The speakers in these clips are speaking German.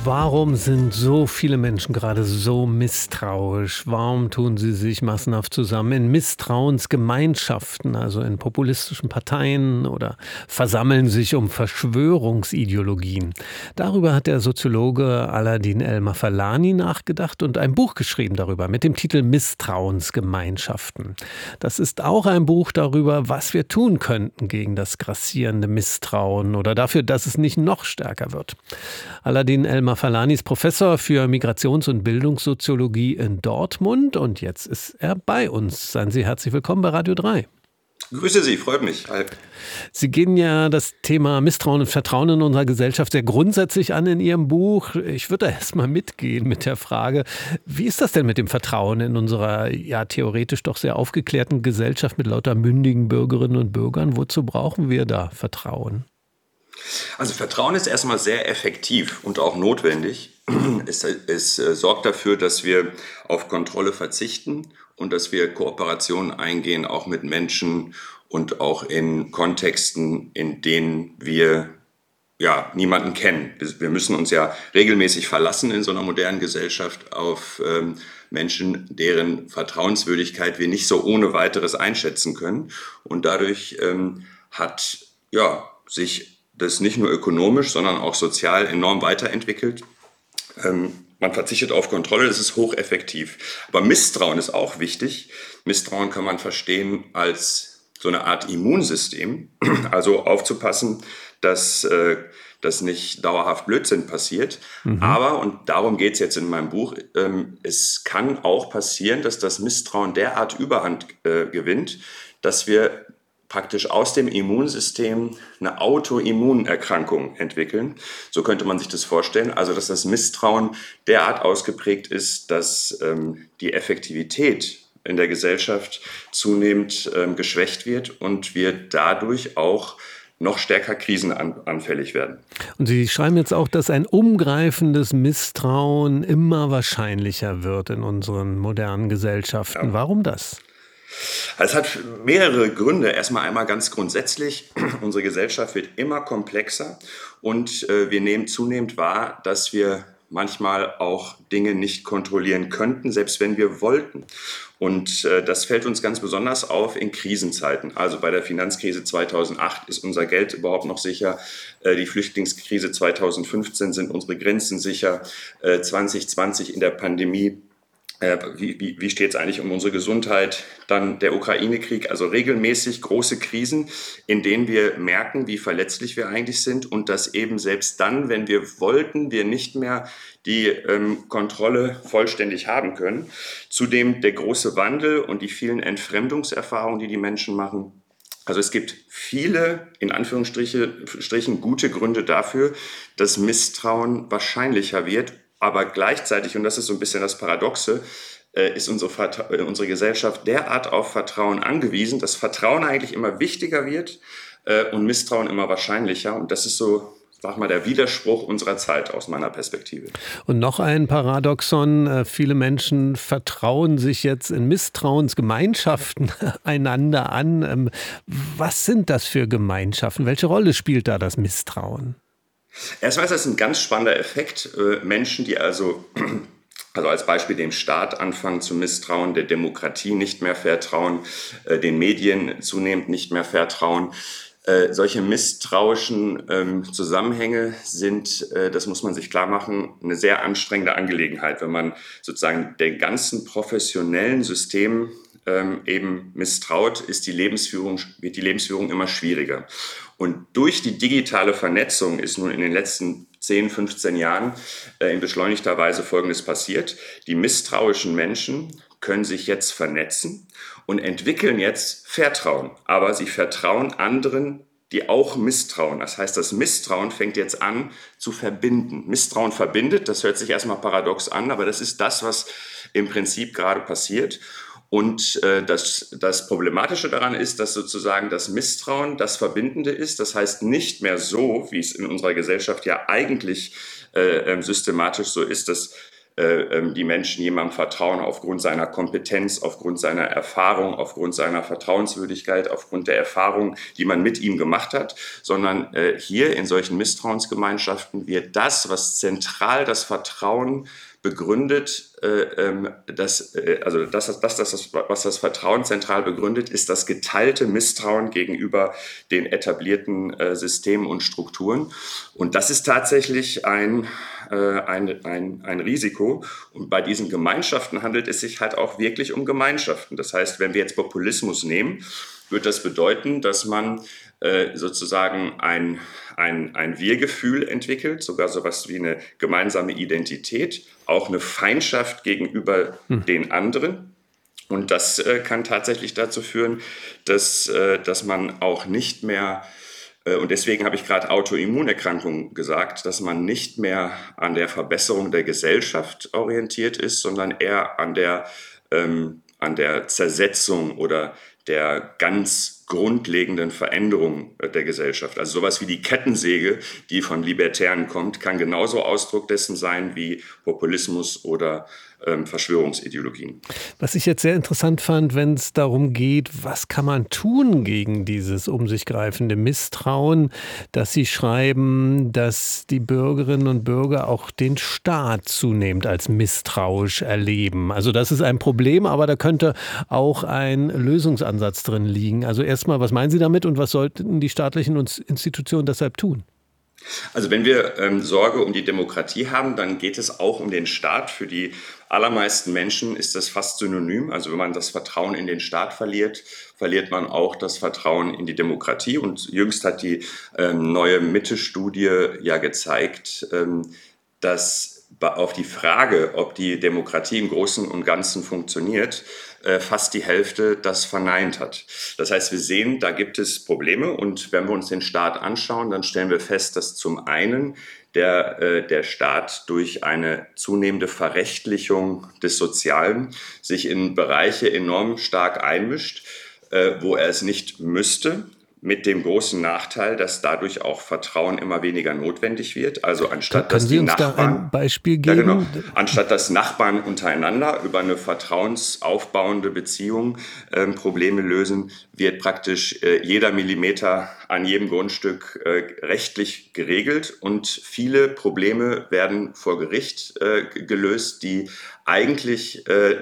Warum sind so viele Menschen gerade so misstrauisch? Warum tun sie sich massenhaft zusammen in Misstrauensgemeinschaften, also in populistischen Parteien oder versammeln sich um Verschwörungsideologien? Darüber hat der Soziologe Aladin El-Mafalani nachgedacht und ein Buch geschrieben darüber mit dem Titel Misstrauensgemeinschaften. Das ist auch ein Buch darüber, was wir tun könnten gegen das grassierende Misstrauen oder dafür, dass es nicht noch stärker wird. Aladin El-Mafalani ist Professor für Migrations- und Bildungssoziologie in Dortmund und jetzt ist er bei uns. Seien Sie herzlich willkommen bei Radio 3. Grüße Sie, freut mich. Hi. Sie gehen ja das Thema Misstrauen und Vertrauen in unserer Gesellschaft sehr grundsätzlich an in Ihrem Buch. Ich würde da erst mal mitgehen mit der Frage, wie ist das denn mit dem Vertrauen in unserer ja theoretisch doch sehr aufgeklärten Gesellschaft mit lauter mündigen Bürgerinnen und Bürgern? Wozu brauchen wir da Vertrauen? Also Vertrauen ist erstmal sehr effektiv und auch notwendig. Es sorgt dafür, dass wir auf Kontrolle verzichten und dass wir Kooperationen eingehen, auch mit Menschen und auch in Kontexten, in denen wir niemanden kennen. Wir müssen uns ja regelmäßig verlassen in so einer modernen Gesellschaft auf Menschen, deren Vertrauenswürdigkeit wir nicht so ohne weiteres einschätzen können. Und dadurch hat sich das nicht nur ökonomisch, sondern auch sozial enorm weiterentwickelt. Man verzichtet auf Kontrolle, das ist hocheffektiv. Aber Misstrauen ist auch wichtig. Misstrauen kann man verstehen als so eine Art Immunsystem, also aufzupassen, dass das nicht dauerhaft Blödsinn passiert. Aber, und darum geht es jetzt in meinem Buch, es kann auch passieren, dass das Misstrauen derart Überhand gewinnt, dass wir praktisch aus dem Immunsystem eine Autoimmunerkrankung entwickeln. So könnte man sich das vorstellen. Also, dass das Misstrauen derart ausgeprägt ist, dass die Effektivität in der Gesellschaft zunehmend geschwächt wird und wir dadurch auch noch stärker krisenanfällig werden. Und Sie schreiben jetzt auch, dass ein umgreifendes Misstrauen immer wahrscheinlicher wird in unseren modernen Gesellschaften. Ja. Warum das? Es hat mehrere Gründe. Erstmal einmal ganz grundsätzlich, unsere Gesellschaft wird immer komplexer und wir nehmen zunehmend wahr, dass wir manchmal auch Dinge nicht kontrollieren könnten, selbst wenn wir wollten. Und das fällt uns ganz besonders auf in Krisenzeiten. Also bei der Finanzkrise 2008 ist unser Geld überhaupt noch sicher. Die Flüchtlingskrise 2015 sind unsere Grenzen sicher. 2020 in der Pandemie. Wie steht es eigentlich um unsere Gesundheit? Dann der Ukraine-Krieg, also regelmäßig große Krisen, in denen wir merken, wie verletzlich wir eigentlich sind und dass eben selbst dann, wenn wir wollten, wir nicht mehr die Kontrolle vollständig haben können. Zudem der große Wandel und die vielen Entfremdungserfahrungen, die die Menschen machen. Also es gibt viele, in Anführungsstrichen, gute Gründe dafür, dass Misstrauen wahrscheinlicher wird. Aber gleichzeitig, und das ist so ein bisschen das Paradoxe, ist unsere Gesellschaft derart auf Vertrauen angewiesen, dass Vertrauen eigentlich immer wichtiger wird und Misstrauen immer wahrscheinlicher. Und das ist so, sag mal, der Widerspruch unserer Zeit aus meiner Perspektive. Und noch ein Paradoxon, viele Menschen vertrauen sich jetzt in Misstrauensgemeinschaften einander an. Was sind das für Gemeinschaften? Welche Rolle spielt da das Misstrauen? Erstmal ist das ein ganz spannender Effekt. Menschen, die also als Beispiel dem Staat anfangen zu misstrauen, der Demokratie nicht mehr vertrauen, den Medien zunehmend nicht mehr vertrauen. Solche misstrauischen Zusammenhänge sind, das muss man sich klar machen, eine sehr anstrengende Angelegenheit, wenn man sozusagen den ganzen professionellen Systemen eben misstraut, wird die Lebensführung immer schwieriger. Und durch die digitale Vernetzung ist nun in den letzten 10, 15 Jahren in beschleunigter Weise Folgendes passiert. Die misstrauischen Menschen können sich jetzt vernetzen und entwickeln jetzt Vertrauen. Aber sie vertrauen anderen, die auch misstrauen. Das heißt, das Misstrauen fängt jetzt an zu verbinden. Misstrauen verbindet, das hört sich erstmal paradox an, aber das ist das, was im Prinzip gerade passiert. Und das Problematische daran ist, dass sozusagen das Misstrauen das Verbindende ist. Das heißt nicht mehr so, wie es in unserer Gesellschaft ja eigentlich systematisch so ist, dass die Menschen jemandem vertrauen aufgrund seiner Kompetenz, aufgrund seiner Erfahrung, aufgrund seiner Vertrauenswürdigkeit, aufgrund der Erfahrung, die man mit ihm gemacht hat, sondern hier in solchen Misstrauensgemeinschaften wird das, was zentral das Vertrauen begründet, was das Vertrauen zentral begründet, ist das geteilte Misstrauen gegenüber den etablierten Systemen und Strukturen. Und das ist tatsächlich ein Risiko. Und bei diesen Gemeinschaften handelt es sich halt auch wirklich um Gemeinschaften. Das heißt, wenn wir jetzt Populismus nehmen, wird das bedeuten, dass man sozusagen ein Wir-Gefühl entwickelt, sogar sowas wie eine gemeinsame Identität, auch eine Feindschaft gegenüber den anderen. Und das kann tatsächlich dazu führen, dass man auch nicht mehr, und deswegen habe ich gerade Autoimmunerkrankungen gesagt, dass man nicht mehr an der Verbesserung der Gesellschaft orientiert ist, sondern eher an der Zersetzung oder der ganz grundlegenden Veränderung der Gesellschaft. Also sowas wie die Kettensäge, die von Libertären kommt, kann genauso Ausdruck dessen sein wie Populismus oder Verschwörungsideologien. Was ich jetzt sehr interessant fand, wenn es darum geht, was kann man tun gegen dieses um sich greifende Misstrauen, dass Sie schreiben, dass die Bürgerinnen und Bürger auch den Staat zunehmend als misstrauisch erleben. Also das ist ein Problem, aber da könnte auch ein Lösungsansatz drin liegen. Also erstmal, was meinen Sie damit und was sollten die staatlichen Institutionen deshalb tun? Also wenn wir Sorge um die Demokratie haben, dann geht es auch um den Staat. Für die allermeisten Menschen ist das fast synonym. Also wenn man das Vertrauen in den Staat verliert, verliert man auch das Vertrauen in die Demokratie. Und jüngst hat die neue Mitte-Studie ja gezeigt, dass auf die Frage, ob die Demokratie im Großen und Ganzen funktioniert, fast die Hälfte das verneint hat. Das heißt, wir sehen, da gibt es Probleme. Und wenn wir uns den Staat anschauen, dann stellen wir fest, dass zum einen der Staat durch eine zunehmende Verrechtlichung des Sozialen sich in Bereiche enorm stark einmischt, wo er es nicht müsste. Mit dem großen Nachteil, dass dadurch auch Vertrauen immer weniger notwendig wird. Also anstatt dass die Nachbarn, da ein Beispiel geben? Ja, genau, anstatt dass Nachbarn untereinander über eine vertrauensaufbauende Beziehung Probleme lösen, wird praktisch jeder Millimeter an jedem Grundstück rechtlich geregelt und viele Probleme werden vor Gericht gelöst, die eigentlich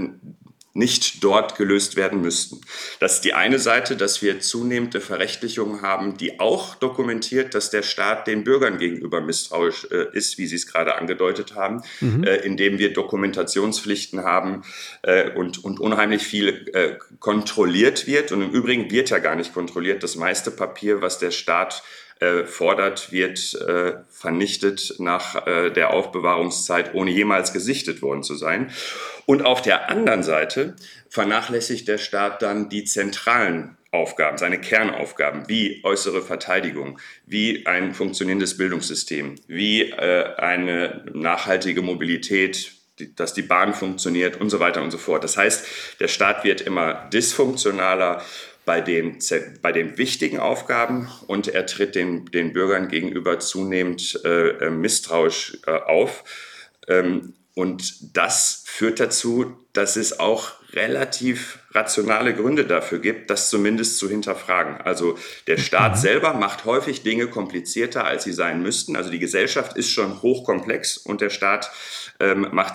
nicht dort gelöst werden müssten. Das ist die eine Seite, dass wir zunehmende Verrechtlichungen haben, die auch dokumentiert, dass der Staat den Bürgern gegenüber misstrauisch ist, wie Sie es gerade angedeutet haben, indem wir Dokumentationspflichten haben und unheimlich viel kontrolliert wird. Und im Übrigen wird ja gar nicht kontrolliert. Das meiste Papier, was der Staat fordert, wird vernichtet nach der Aufbewahrungszeit, ohne jemals gesichtet worden zu sein. Und auf der anderen Seite vernachlässigt der Staat dann die zentralen Aufgaben, seine Kernaufgaben, wie äußere Verteidigung, wie ein funktionierendes Bildungssystem, wie eine nachhaltige Mobilität, dass die Bahn funktioniert und so weiter und so fort. Das heißt, der Staat wird immer dysfunktionaler bei den wichtigen Aufgaben und er tritt den Bürgern gegenüber zunehmend misstrauisch auf. Und das führt dazu, dass es auch relativ rationale Gründe dafür gibt, das zumindest zu hinterfragen. Also der Staat selber macht häufig Dinge komplizierter, als sie sein müssten. Also die Gesellschaft ist schon hochkomplex und der Staat macht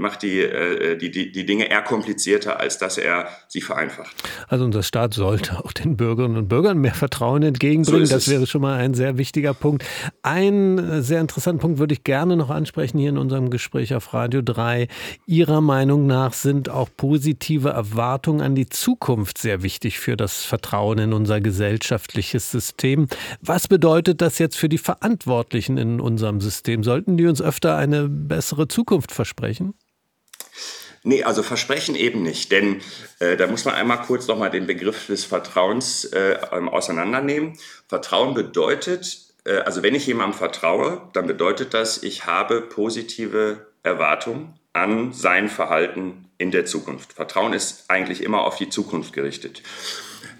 die Dinge eher komplizierter, als dass er sie vereinfacht. Also unser Staat sollte auch den Bürgerinnen und Bürgern mehr Vertrauen entgegenbringen. Das wäre schon mal ein sehr wichtiger Punkt. Einen sehr interessanten Punkt würde ich gerne noch ansprechen hier in unserem Gespräch auf Radio 3. Ihrer Meinung nach sind auch positive Erwartungen an die Zukunft sehr wichtig für das Vertrauen in unser gesellschaftliches System. Was bedeutet das jetzt für die Verantwortlichen in unserem System? Sollten die uns öfter eine bessere Zukunft versprechen? Nee, also versprechen eben nicht, denn da muss man einmal kurz nochmal den Begriff des Vertrauens auseinandernehmen. Vertrauen bedeutet, also wenn ich jemandem vertraue, dann bedeutet das, ich habe positive Erwartungen an sein Verhalten in der Zukunft. Vertrauen ist eigentlich immer auf die Zukunft gerichtet.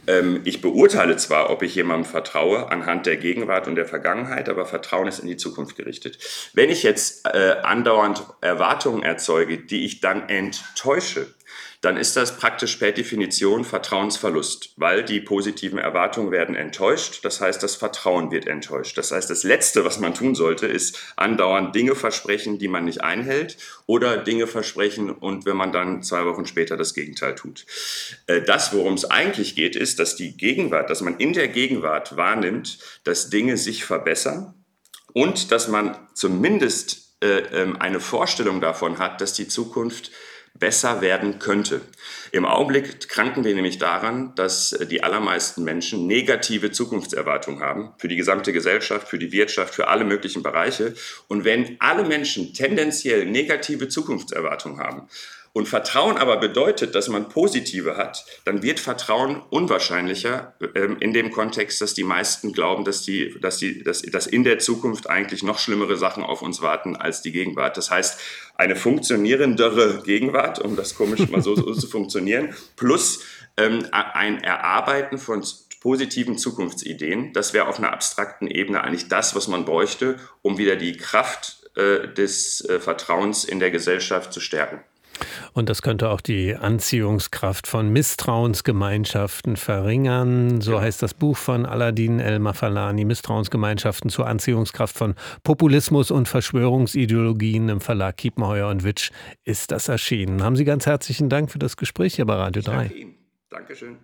Ich beurteile zwar, ob ich jemandem vertraue, anhand der Gegenwart und der Vergangenheit, aber Vertrauen ist in die Zukunft gerichtet. Wenn ich jetzt andauernd Erwartungen erzeuge, die ich dann enttäusche, dann ist das praktisch per Definition Vertrauensverlust, weil die positiven Erwartungen werden enttäuscht. Das heißt, das Vertrauen wird enttäuscht. Das heißt, das Letzte, was man tun sollte, ist andauernd Dinge versprechen, die man nicht einhält, oder Dinge versprechen und wenn man dann 2 Wochen später das Gegenteil tut. Das, worum es eigentlich geht, ist, dass man in der Gegenwart wahrnimmt, dass Dinge sich verbessern und dass man zumindest eine Vorstellung davon hat, dass die Zukunft besser werden könnte. Im Augenblick kranken wir nämlich daran, dass die allermeisten Menschen negative Zukunftserwartungen haben für die gesamte Gesellschaft, für die Wirtschaft, für alle möglichen Bereiche. Und wenn alle Menschen tendenziell negative Zukunftserwartungen haben und Vertrauen aber bedeutet, dass man positive hat, dann wird Vertrauen unwahrscheinlicher in dem Kontext, dass die meisten glauben, dass in der Zukunft eigentlich noch schlimmere Sachen auf uns warten als die Gegenwart. Das heißt, eine funktionierendere Gegenwart, um das komisch mal so zu funktionieren, plus ein Erarbeiten von positiven Zukunftsideen, das wäre auf einer abstrakten Ebene eigentlich das, was man bräuchte, um wieder die Kraft des Vertrauens in der Gesellschaft zu stärken. Und das könnte auch die Anziehungskraft von Misstrauensgemeinschaften verringern. So heißt das Buch von Aladin El-Mafalani, Misstrauensgemeinschaften zur Anziehungskraft von Populismus und Verschwörungsideologien. Im Verlag Kiepenheuer & Witsch ist das erschienen. Haben Sie ganz herzlichen Dank für das Gespräch hier bei Radio 3. Danke Ihnen. Dankeschön.